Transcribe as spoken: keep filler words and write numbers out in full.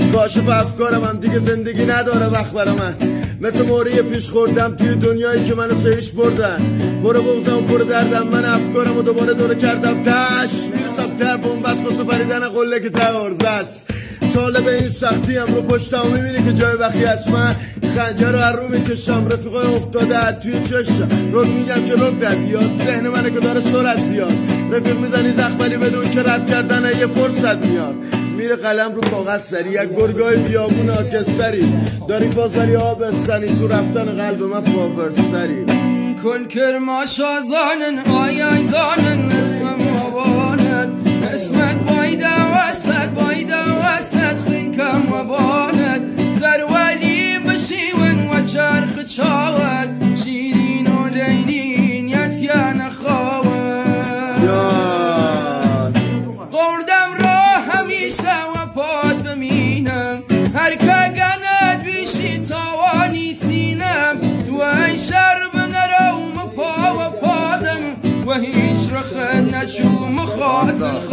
کاشف افکارم هم دیگه زندگی نداره وقت برا من، مثل موری پیش خوردم توی دنیایی که منو سهیش بردن. برو بغزم برو دردم، من افکارم و دوباره دوره کردم تش میرسم ته بومبست واسه پریدن قله که ته ارزه است. طالب این سختی هم رو پشتم میبینی که جای بخی از من خنجر رو هر رو میکشم. رفیقای افتاده توی چشم رو میگم که رک در بیاد، ذهن منه که داره سرعت زیاد. رفیق میزنی زخم ولی بدون که رد کردن یه فرصت میاد. میره قلم رو کاغذ سری، یک گرگای بیابون آکستری داری بازاری آب استنی تو رفتن قلب من پاور سری. کل کرما شازانن آیای زانن اسم مباند اسمت بایده وسط بایده وسط خین کم مباند زرولی بشیون و چرخ چاود شیرین و لینین یتیان خواود قردم را همیشه و پاد بمینم هر که گند بیشی تاوانی سینم تو ای شرب نروم پا و پادم و هیچ رخ نچوم خواستم